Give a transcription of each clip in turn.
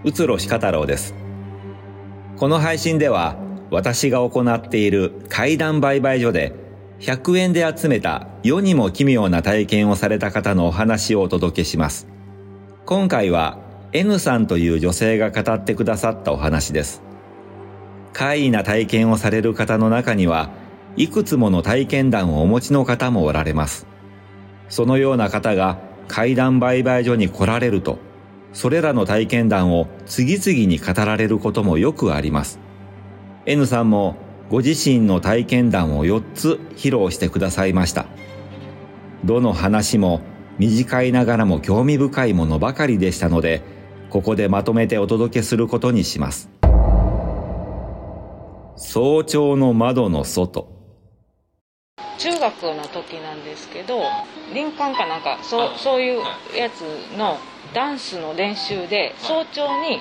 宇津呂鹿太郎です。この配信では私が行っている怪談売買所で100円で集めた世にも奇妙な体験をされた方のお話をお届けします。今回は N さんという女性が語ってくださったお話です。怪異な体験をされる方の中にはいくつもの体験談をお持ちの方もおられます。そのような方が怪談売買所に来られると、それらの体験談を次々に語られることもよくあります。N さんもご自身の体験談を4つ披露してくださいました。どの話も短いながらも興味深いものばかりでしたので、ここでまとめてお届けすることにします。早朝の窓の外。 中学の時なんですけど、林間かなんかそういうやつのダンスの練習で早朝に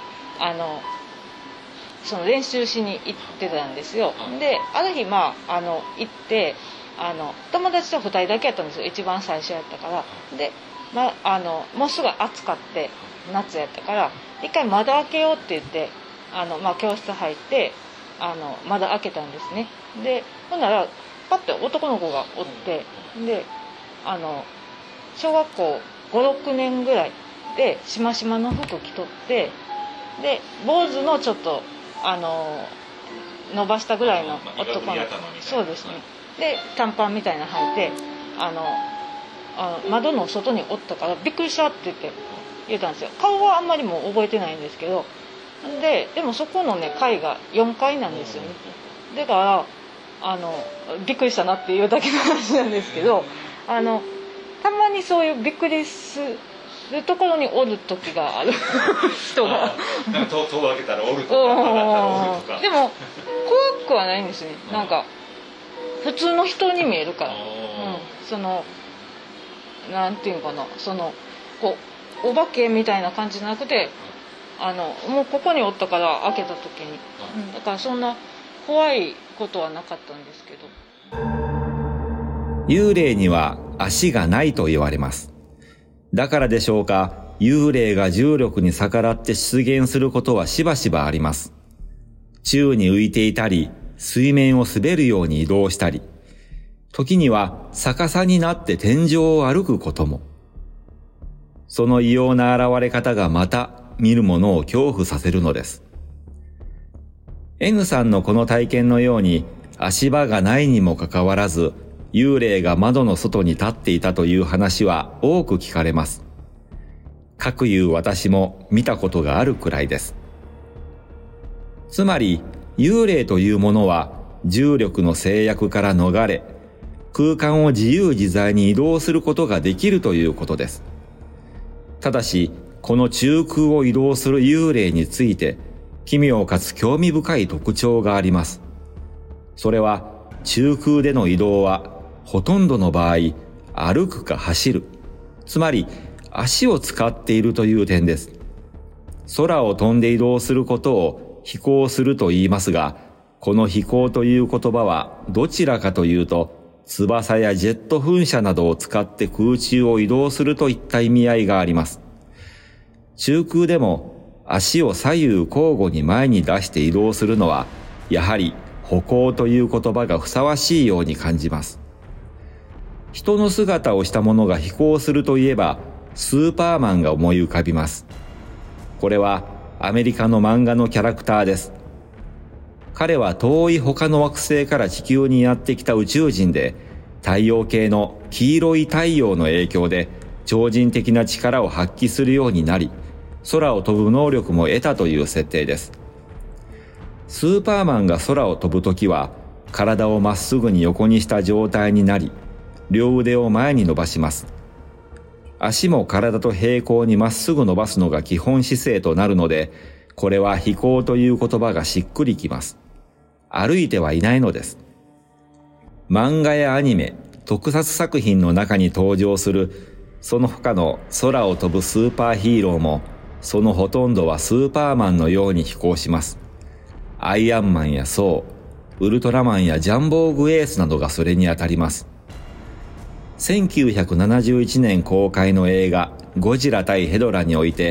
その練習しに行ってたんですよ。である日行って友達と2人だけやったんですよ。一番最初やったから。で、もうすぐ暑かって夏やったから一回窓開けようって言って教室入って窓開けたんですね。でほんならパッて男の子がおって、で小学校5、6年ぐらいでしましまの服着とって、で坊主のちょっと伸ばしたぐらいの男の子、そうですね。で短パンみたいなの履いて窓の外におったからびっくりしたって言ったんですよ。顔はあんまりも覚えてないんですけど、でもそこのね階が4階なんですよね。だからびっくりしたなっていうだけの話なんですけど、たまにそういうびっくりするところにおる時がある人がなんか戸を開けたらおるとか上がったらおるとか。 でも怖くはないんですね。なんか普通の人に見えるから、なんていうかな、お化けみたいな感じじゃなくてもうここにおったから開けた時に、だからそんな怖いことはなかったんですけど。 幽霊には足がないと言われます。だからでしょうか、幽霊が重力に逆らって出現することはしばしばあります。宙に浮いていたり、水面を滑るように移動したり、時には逆さになって天井を歩くことも。その異様な現れ方がまた見る者を恐怖させるのです。N さんのこの体験のように足場がないにもかかわらず幽霊が窓の外に立っていたという話は多く聞かれます。かくいう私も見たことがあるくらいです。つまり幽霊というものは重力の制約から逃れ、空間を自由自在に移動することができるということです。ただしこの中空を移動する幽霊について奇妙かつ興味深い特徴があります。それは中空での移動はほとんどの場合歩くか走る、つまり足を使っているという点です。空を飛んで移動することを飛行すると言いますが、この飛行という言葉はどちらかというと翼やジェット噴射などを使って空中を移動するといった意味合いがあります。中空でも足を左右交互に前に出して移動するのはやはり歩行という言葉がふさわしいように感じます。人の姿をしたものが飛行するといえばスーパーマンが思い浮かびます。これはアメリカの漫画のキャラクターです。彼は遠い他の惑星から地球にやってきた宇宙人で、太陽系の黄色い太陽の影響で超人的な力を発揮するようになり、空を飛ぶ能力も得たという設定です。スーパーマンが空を飛ぶときは体をまっすぐに横にした状態になり、両腕を前に伸ばします。足も体と平行にまっすぐ伸ばすのが基本姿勢となるので、これは飛行という言葉がしっくりきます。歩いてはいないのです。漫画やアニメ、特撮作品の中に登場するその他の空を飛ぶスーパーヒーローも、そのほとんどはスーパーマンのように飛行します。アイアンマンやソー、ウルトラマンやジャンボーグエースなどがそれにあたります。1971年公開の映画ゴジラ対ヘドラにおいて、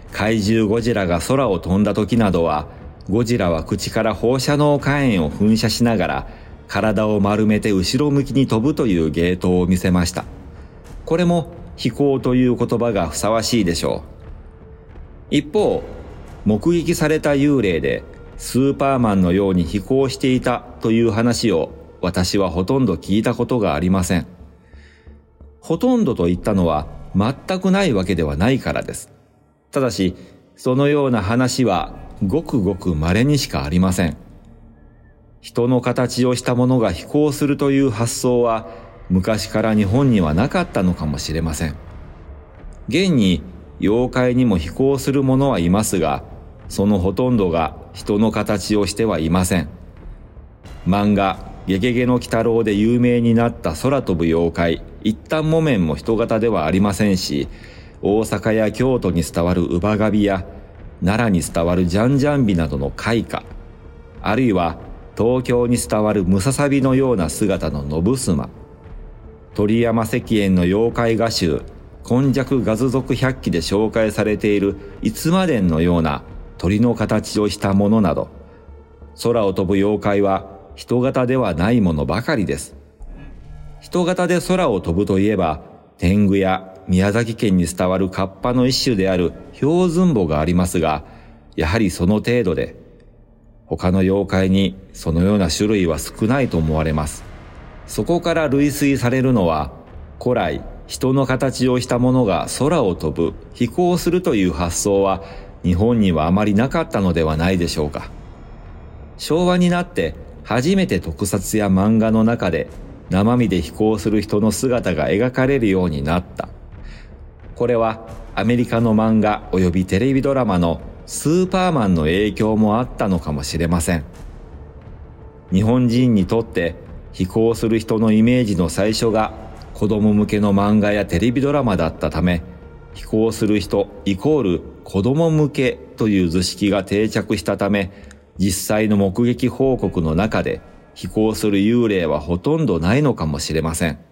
怪獣ゴジラが空を飛んだ時などは、ゴジラは口から放射能火炎を噴射しながら体を丸めて後ろ向きに飛ぶという芸当を見せました。これも飛行という言葉がふさわしいでしょう。一方、目撃された幽霊でスーパーマンのように飛行していたという話を私はほとんど聞いたことがありません。ほとんどと言ったのは全くないわけではないからです。ただし、そのような話はごくごく稀にしかありません。人の形をしたものが飛行するという発想は昔から日本にはなかったのかもしれません。現に妖怪にも飛行するものはいますが、そのほとんどが人の形をしてはいません。漫画ゲゲゲの鬼太郎で有名になった空飛ぶ妖怪一反木綿も人型ではありませんし、大阪や京都に伝わる乳母神や奈良に伝わるジャンジャンビなどの開花、あるいは東京に伝わるムササビのような姿の信須鳥山石燕の妖怪画集今昔画図族百記で紹介されている逸馬伝のような鳥の形をしたものなど、空を飛ぶ妖怪は人型ではないものばかりです。人型で空を飛ぶといえば、天狗や宮崎県に伝わるカッパの一種である標準母がありますが、やはりその程度で、他の妖怪にそのような種類は少ないと思われます。そこから類推されるのは、古来人の形をしたものが空を飛ぶ、飛行するという発想は日本にはあまりなかったのではないでしょうか。昭和になって初めて特撮や漫画の中で生身で飛行する人の姿が描かれるようになった。これはアメリカの漫画及びテレビドラマのスーパーマンの影響もあったのかもしれません。日本人にとって飛行する人のイメージの最初が子供向けの漫画やテレビドラマだったため、飛行する人イコール子供向けという図式が定着したため、実際の目撃報告の中で飛行する幽霊はほとんどないのかもしれません。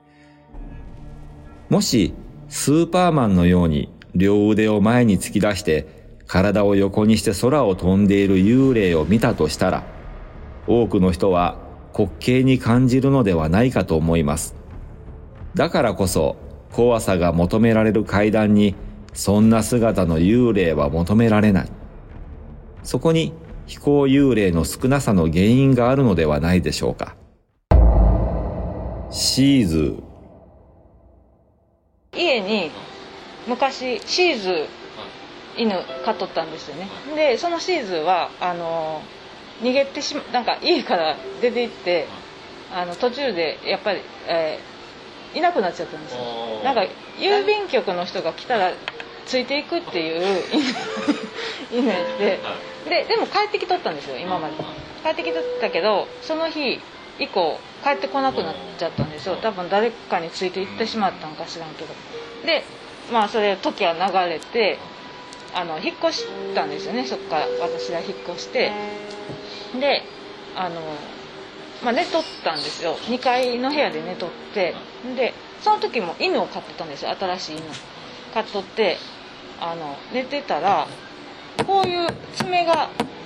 もしスーパーマンのように両腕を前に突き出して体を横にして空を飛んでいる幽霊を見たとしたら、多くの人は滑稽に感じるのではないかと思います。だからこそ怖さが求められる階段にそんな姿の幽霊は求められない。そこに飛行幽霊の少なさの原因があるのではないでしょうか。シーズー。 家に昔シーズー犬飼っとったんですよね。でそのシーズーは逃げてなんか家から出て行って途中でやっぱり、いなくなっちゃったんですよ。なんか郵便局の人が来たらついていくっていう犬やってでも帰ってきとったんですよ。今まで帰ってきとったけど、その日以降帰ってこなくなっちゃったんですよ。多分誰かについていってしまったんか知らんけど。でまあそれ時は流れて引っ越したんですよね。そこから私が引っ越してで寝とったんですよ。2階の部屋で寝とって、でその時も犬を飼ってたんですよ。新しい犬飼っとって寝てたらこういう爪が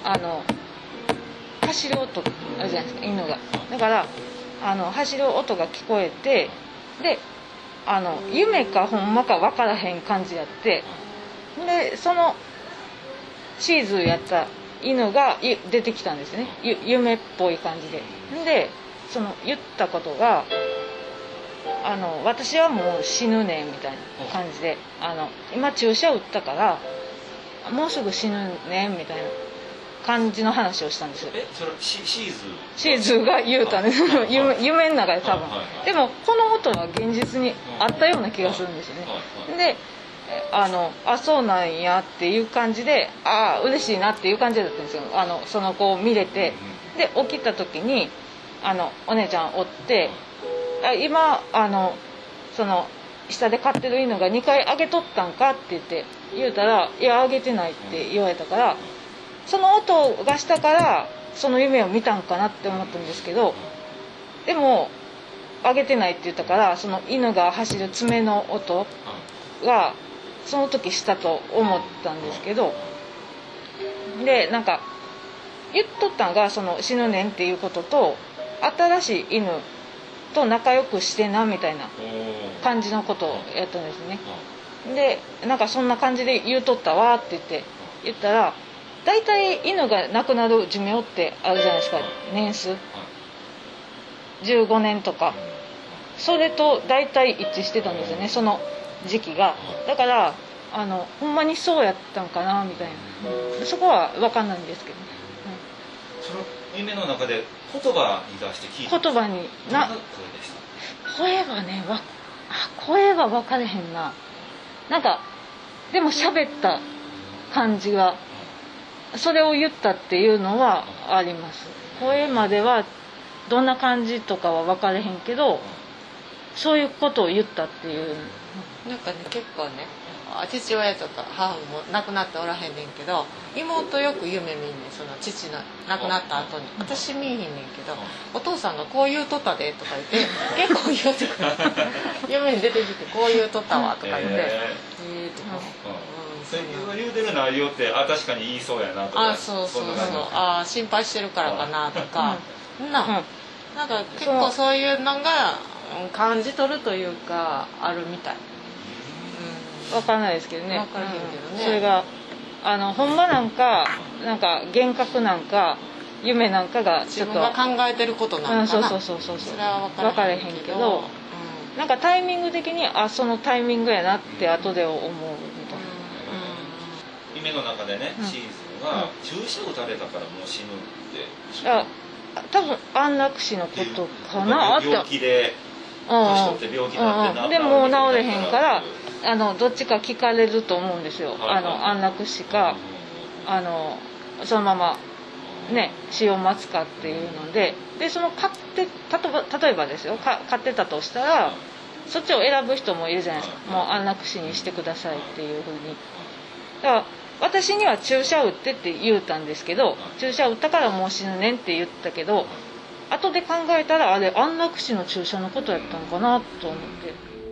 走る音あるじゃないですか、犬が。だから走る音が聞こえて、で夢かほんまか分からへん感じやって、でそのシーズーやった犬が出てきたんですね。夢っぽい感じで。でその言ったことが私はもう死ぬねんみたいな感じで今注射打ったからもうすぐ死ぬねんみたいな感じの話をしたんですよ。 それシーズーが言うたんです夢の中で多分。でもこの音は現実にあったような気がするんですよね。でそうなんやっていう感じで嬉しいなっていう感じだったんですよ。その子を見れて。で起きた時にお姉ちゃんおって今その下で飼ってる犬が2回あげとったんかって言うたらいやあげてないって言われたから、その音がしたからその夢を見たんかなって思ったんですけど、でもあげてないって言ったからその犬が走る爪の音がその時したと思ったんですけど、でなんか言っとったんがその死ぬねんっていうことと、新しい犬と仲良くしてなみたいな感じのことをやったんですね。でなんかそんな感じで言うとったわって言ったら、大体犬が亡くなる寿命ってあるじゃないですか、年数15年とか、それと大体一致してたんですよね、その時期が。だからほんまにそうやったんかなみたいな、そこは分かんないんですけどね、 その夢の中で言葉に出して聞いた言葉にどんな声でした？ 声はね声は分かれへんな。なんかでも喋った感じは、それを言ったっていうのはあります。声まではどんな感じとかは分かれへんけど、そういうことを言ったっていう。 なんかね、結構ね、父親とか母も亡くなっておらへんねんけど、妹よく夢見んねん、その父の亡くなった後に。私見えへんねんけど、お父さんがこう言うとったでとか言って結構言うてくる夢に出てきてこう言うとったわとか言ってとか、 そう言うてる内容って、確かに言いそうやなとか、 そう心配してるからかなとか、なんか結構そういうのが感じ取るというかあるみたい。 分からないですけどね。 分からへんけどね。 それがほんまなんか幻覚なんか夢なんかがちょっと自分が考えてることなのかな。 そうそれは分からへんけど、なんかタイミング的にそのタイミングやなって後で思うみたいな。 夢の中でね、シーズンが注射打たれたからもう死ぬって。 多分安楽死のことかな。 病気で年取って病気になってでもう治れへんからどっちか聞かれると思うんですよ。安楽死かそのままね死を待つかっていうので、その例えばですよ、飼ってたとしたらそっちを選ぶ人もいるじゃないですか。もう安楽死にしてくださいっていうふうに。だから私には注射打ってって言うたんですけど、注射打ったからもう死ぬねんって言ったけど、後で考えたらあれ安楽死の注射のことやったのかなと思って。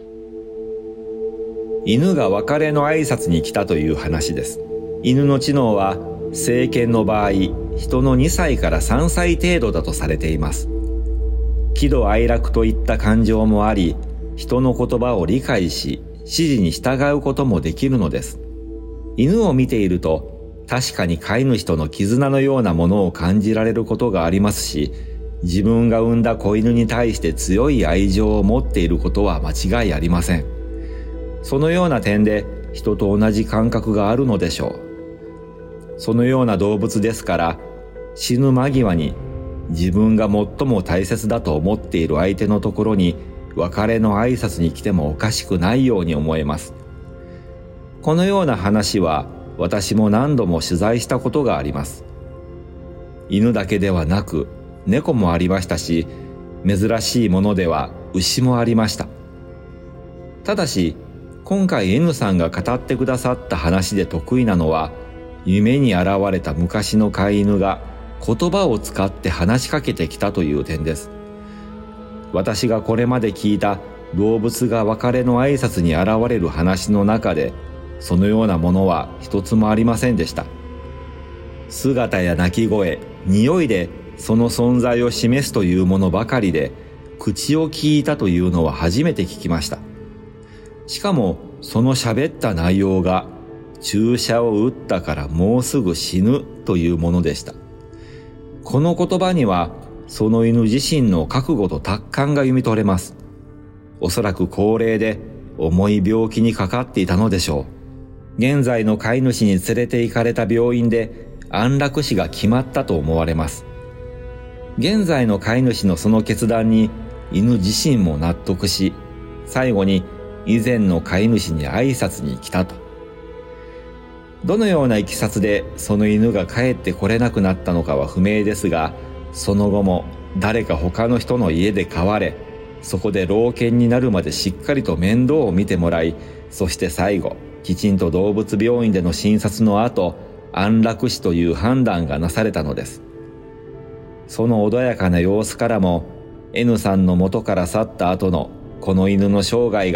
犬が別れの挨拶に来たという話です。犬の知能は成犬の場合、人の2歳から3歳程度だとされています。喜怒哀楽といった感情もあり、人の言葉を理解し、指示に従うこともできるのです。犬を見ていると、確かに飼い主との絆のようなものを感じられることがありますし、自分が産んだ子犬に対して強い愛情を持っていることは間違いありません。そのような点で人と同じ感覚があるのでしょう。そのような動物ですから、死ぬ間際に自分が最も大切だと思っている相手のところに別れの挨拶に来てもおかしくないように思えます。このような話は私も何度も取材したことがあります。犬だけではなく猫もありましたし、珍しいものでは牛もありました。ただし、今回 N さんが語ってくださった話で得意なのは、夢に現れた昔の飼い犬が言葉を使って話しかけてきたという点です。私がこれまで聞いた動物が別れの挨拶に現れる話の中で、そのようなものは一つもありませんでした。姿や鳴き声、匂いでその存在を示すというものばかりで、口を聞いたというのは初めて聞きました。しかもその喋った内容が、注射を打ったからもうすぐ死ぬというものでした。この言葉にはその犬自身の覚悟と達観が読み取れます。おそらく高齢で重い病気にかかっていたのでしょう。現在の飼い主に連れて行かれた病院で安楽死が決まったと思われます。現在の飼い主のその決断に犬自身も納得し、最後に以前の飼い主に挨拶に来たと。どのような経緯でその犬が帰ってこれなくなったのかは不明ですが、その後も誰か他の人の家で飼われ、そこで老犬になるまでしっかりと面倒を見てもらい、そして最後、きちんと動物病院での診察の後、安楽死という判断がなされたのです。その穏やかな様子からも、N さんの元から去った後のこの犬の生涯が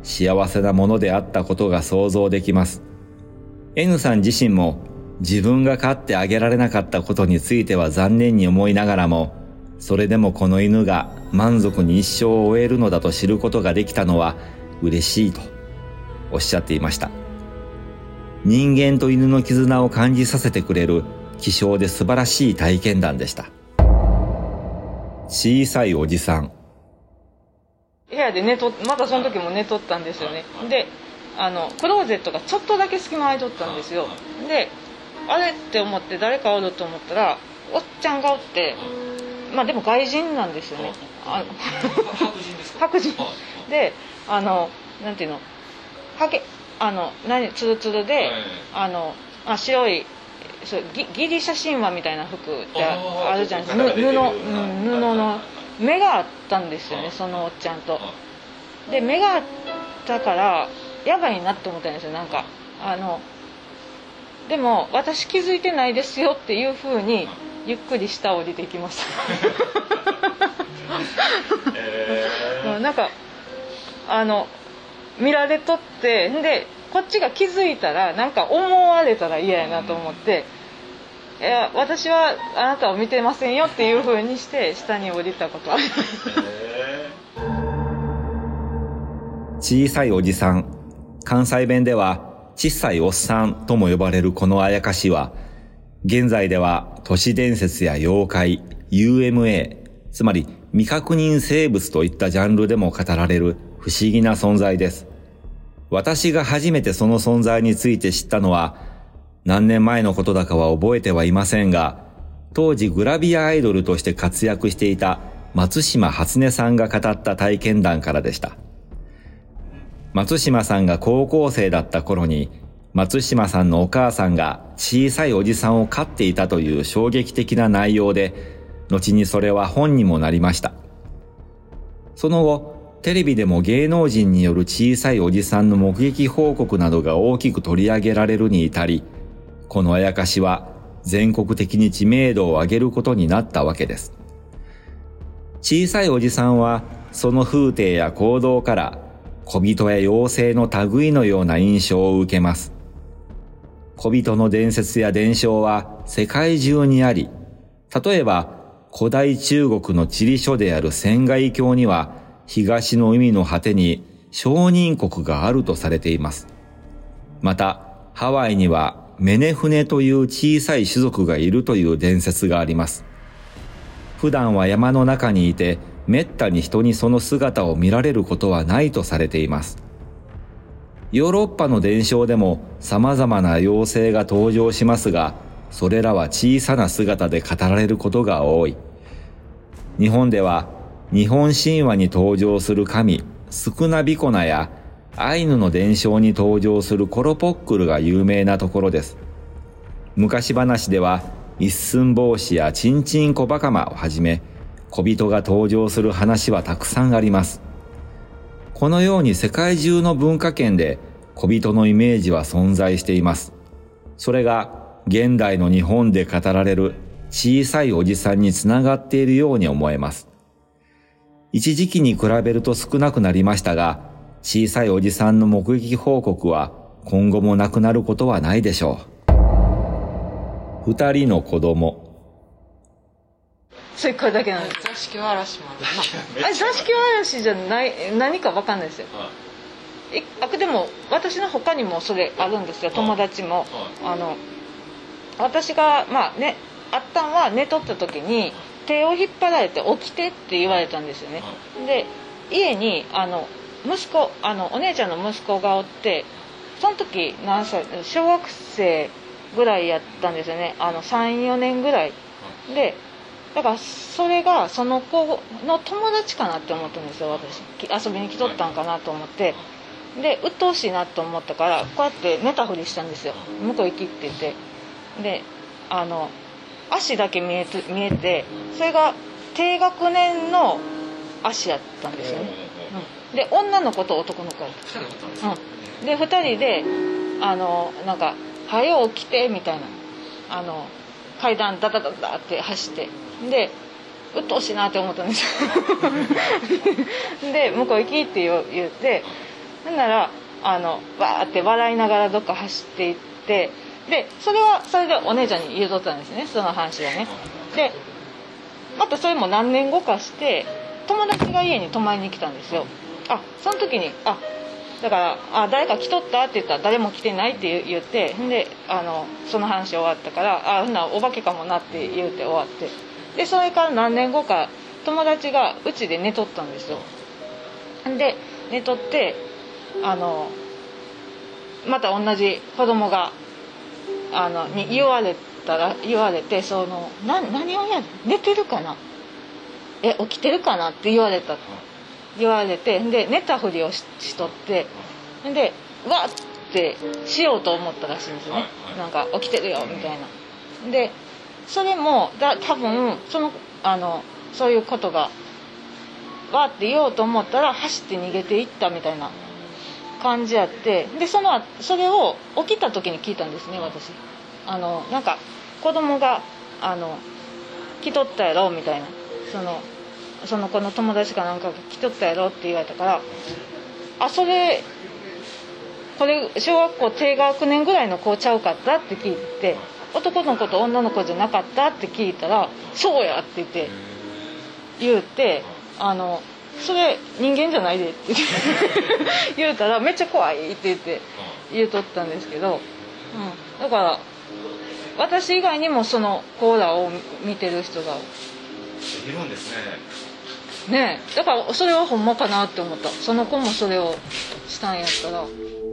幸せなものであったことが想像できます。N さん自身も自分が飼ってあげられなかったことについては残念に思いながらも、それでもこの犬が満足に一生を終えるのだと知ることができたのは嬉しいとおっしゃっていました。人間と犬の絆を感じさせてくれる希少で素晴らしい体験談でした。小さいおじさん。 部屋でまたその時も寝とったんですよね。でクローゼットがちょっとだけ隙間空いとったんですよ。であれって思って誰かおると思ったらおっちゃんがおって、まあでも外人なんですよね。 白人ですか？ 白人でなんていうのツルツルで、白いギリシャ神話みたいな服ってあるじゃないですか。布の目があったんですよね、そのおっちゃんと。で目があったからやばいなって思ったんですよ。なんかでも私気づいてないですよっていう風にゆっくり下降りてきましたなんか見られとってでこっちが気づいたらなんか思われたら嫌やなと思って、いや私はあなたを見てませんよっていう風にして下に降りたことあります小さいおじさん、関西弁では小さいおっさんとも呼ばれるこのあやかしは、現在では都市伝説や妖怪、UMA、つまり未確認生物といったジャンルでも語られる不思議な存在です。私が初めてその存在について知ったのは、何年前のことだかは覚えてはいませんが、当時グラビアアイドルとして活躍していた松島初音さんが語った体験談からでした。松島さんが高校生だった頃に、松島さんのお母さんが小さいおじさんを飼っていたという衝撃的な内容で、後にそれは本にもなりました。その後、テレビでも芸能人による小さいおじさんの目撃報告などが大きく取り上げられるに至り、このあやかしは全国的に知名度を上げることになったわけです。小さいおじさんはその風景や行動から小人や妖精の類のような印象を受けます。小人の伝説や伝承は世界中にあり、例えば古代中国の地理書である仙外教には東の海の果てに商人国があるとされています。またハワイにはメネフネという小さい種族がいるという伝説があります。普段は山の中にいて、めったに人にその姿を見られることはないとされています。ヨーロッパの伝承でも様々な妖精が登場しますが、それらは小さな姿で語られることが多い。日本では日本神話に登場する神スクナビコナやアイヌの伝承に登場するコロポックルが有名なところです。昔話では一寸法師やチンチンコバカマをはじめ、小人が登場する話はたくさんあります。このように世界中の文化圏で小人のイメージは存在しています。それが現代の日本で語られる小さいおじさんにつながっているように思えます。一時期に比べると少なくなりましたが、小さいおじさんの目撃報告は今後もなくなることはないでしょう。二人の子供。 それこれだけなんです。 座敷わらしもあるな。 座敷わらしじゃない、何か分かんないですよ。でも私の他にもそれあるんですよ。友達も私があったんは寝とった時に手を引っ張られて起きてって言われたんですよね。で家に息子お姉ちゃんの息子がおって、その時何歳、小学生ぐらいやったんですよね。3、4年ぐらいで、だからそれがその子の友達かなって思ったんですよ。私遊びに来とったんかなと思って、で鬱陶しいなと思ったからこうやって寝たふりしたんですよ。向こう行きって言って、で足だけ見えて、それが低学年の足やったんですよね。で女の子と男の子やった。で2人でなんか「はよ起きて」みたいな階段ダダダダって走って、で鬱陶しいなって思ったんですよで向こう行きって言って、 ほんならわーって笑いながらどっか走っていって、でそれはそれでお姉ちゃんに言うとったんですね、その話はね。でまたそれも何年後かして友達が家に泊まりに来たんですよ。その時にだから誰か来とったって言ったら誰も来てないって言って、でその話終わったからほんならお化けかもなって言うて終わって、でそれから何年後か友達がうちで寝とったんですよ。で寝とってまた同じ子供がに言われて何を寝てるかな起きてるかなって言われて、で寝たふりを しとって、でわってしようと思ったらしいんですよね。なんか起きてるよみたいな。でそれも多分そういうことがわって言おうと思ったら走って逃げていったみたいな感じやって、でそれを起きた時に聞いたんですね、私。なんか子供が来とったやろみたいな、その子の友達かなんかが来とったやろって言われたから、これ小学校低学年ぐらいの子ちゃうかったって聞いて、男の子と女の子じゃなかったって聞いたら、そうやって言ってそれ人間じゃないでって言うたら、めっちゃ怖いって言うとったんですけど、だから私以外にもそのコーラを見てる人がいるんですね。 ねえ、だからそれはほんまかなって思った。その子もそれをしたんやったら。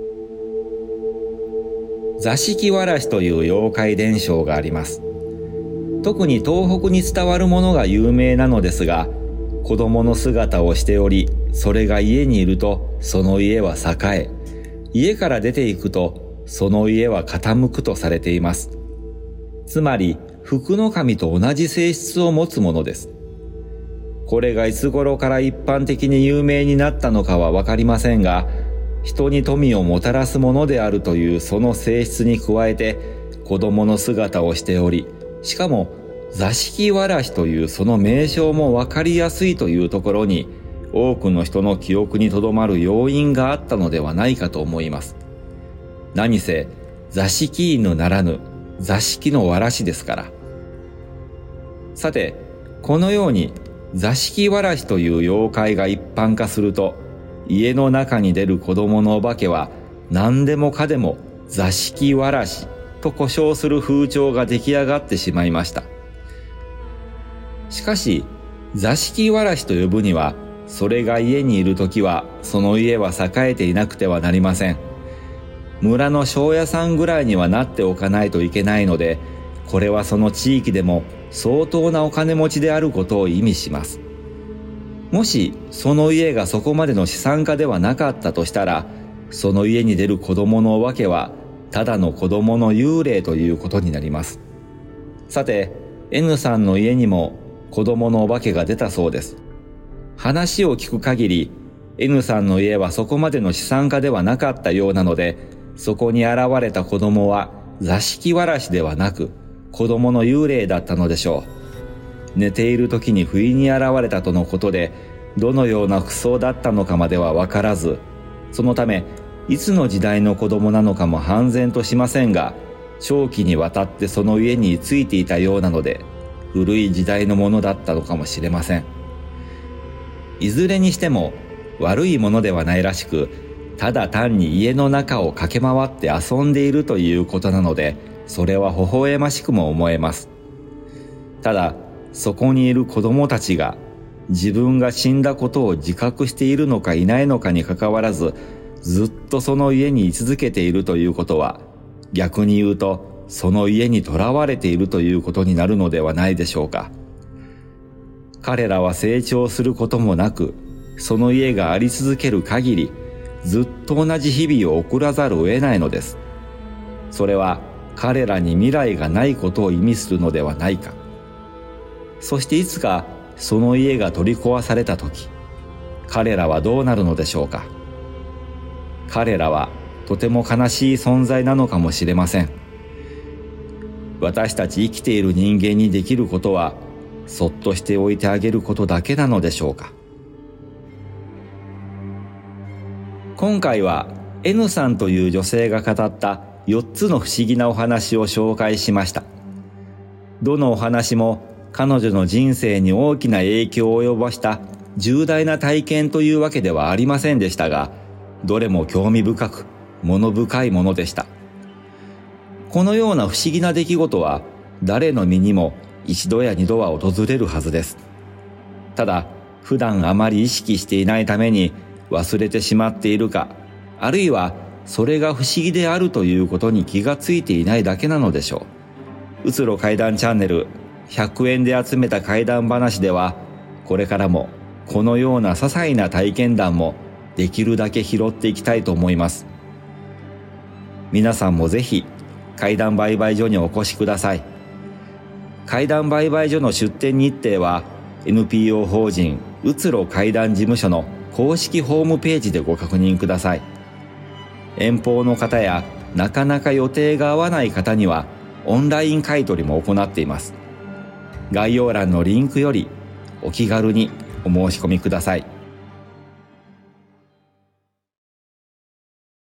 座敷わらしという妖怪伝承があります。特に東北に伝わるものが有名なのですが、子供の姿をしており、それが家にいるとその家は栄え、家から出ていくとその家は傾くとされています。つまり福の神と同じ性質を持つものです。これがいつ頃から一般的に有名になったのかはわかりませんが、人に富をもたらすものであるというその性質に加えて、子供の姿をしており、しかも座敷わらしというその名称もわかりやすいというところに、多くの人の記憶にとどまる要因があったのではないかと思います。何せ座敷犬ならぬ座敷のわらしですから。さて、このように座敷わらしという妖怪が一般化すると、家の中に出る子供のお化けは何でもかでも座敷わらしと呼称する風潮が出来上がってしまいました。しかし、座敷わらしと呼ぶには、それが家にいるときはその家は栄えていなくてはなりません。村の庄屋さんぐらいにはなっておかないといけないので、これはその地域でも相当なお金持ちであることを意味します。もしその家がそこまでの資産家ではなかったとしたら、その家に出る子供のお化けはただの子供の幽霊ということになります。さて、N さんの家にも子供のお化けが出たそうです。話を聞く限り、N さんの家はそこまでの資産家ではなかったようなので、そこに現れた子供は座敷わらしではなく、子供の幽霊だったのでしょう。寝ている時に不意に現れたとのことで、どのような服装だったのかまではわからず、そのため、いつの時代の子供なのかも判然としませんが、長期にわたってその家に居ついていたようなので、古い時代のものだったのかもしれません。いずれにしても悪いものではないらしく、ただ単に家の中を駆け回って遊んでいるということなので、それは微笑ましくも思えます。ただ、そこにいる子供たちが自分が死んだことを自覚しているのかいないのかにかかわらず、ずっとその家に居続けているということは、逆に言うとその家に囚われているということになるのではないでしょうか。彼らは成長することもなく、その家があり続ける限り、ずっと同じ日々を送らざるを得ないのです。それは彼らに未来がないことを意味するのではないか。そしていつかその家が取り壊されたとき、彼らはどうなるのでしょうか。彼らはとても悲しい存在なのかもしれません。私たち生きている人間にできることは、そっとしておいてあげることだけなのでしょうか。 今回は N さんという女性が語った4つの不思議なお話を紹介しました。どのお話も彼女の人生に大きな影響を及ぼした重大な体験というわけではありませんでしたが、どれも興味深く、物深いものでした。このような不思議な出来事は誰の身にも一度や二度は訪れるはずです。ただ、普段あまり意識していないために忘れてしまっているか、あるいはそれが不思議であるということに気がついていないだけなのでしょう。うつろ怪談チャンネル100円で集めた怪談話では、これからもこのような些細な体験談もできるだけ拾っていきたいと思います。皆さんもぜひ怪談売買所にお越しください。怪談売買所の出店日程は NPO 法人うつろ怪談事務所の公式ホームページでご確認ください。遠方の方やなかなか予定が合わない方にはオンライン買取も行っています。概要欄のリンクよりお気軽にお申し込みください。